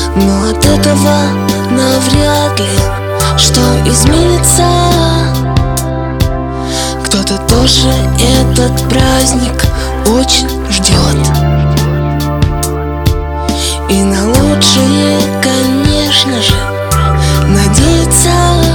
Но от этого навряд ли что изменится. Кто-то тоже этот праздник очень ждет, и на лучшее, конечно же, надеется.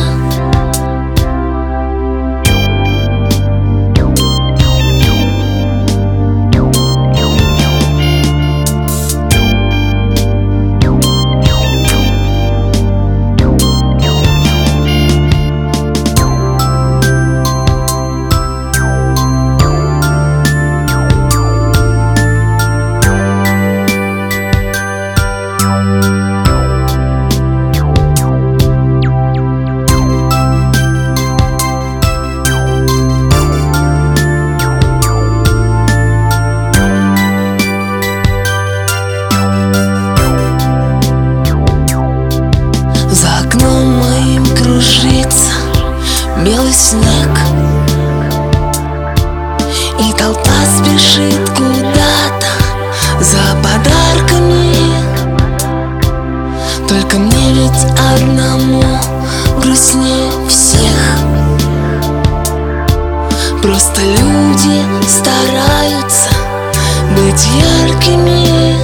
Белый снег, и толпа спешит куда-то за подарками. Только мне ведь одному грустнее всех. Просто люди стараются быть яркими.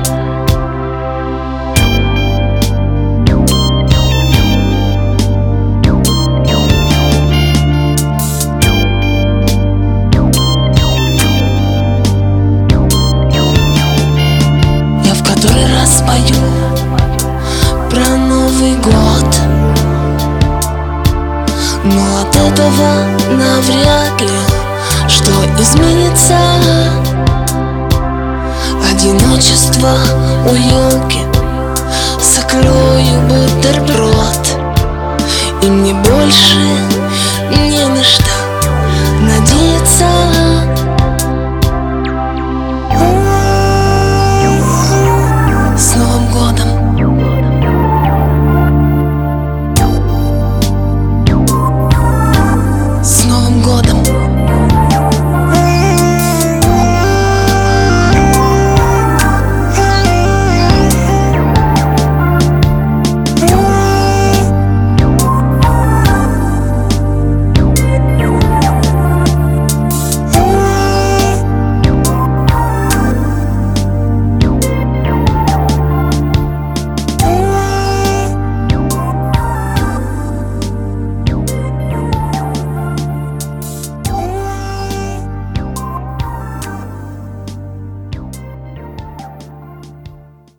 Пою про Новый год, но от этого навряд ли что изменится. Одиночество у елки закрою бутерброд, и мне больше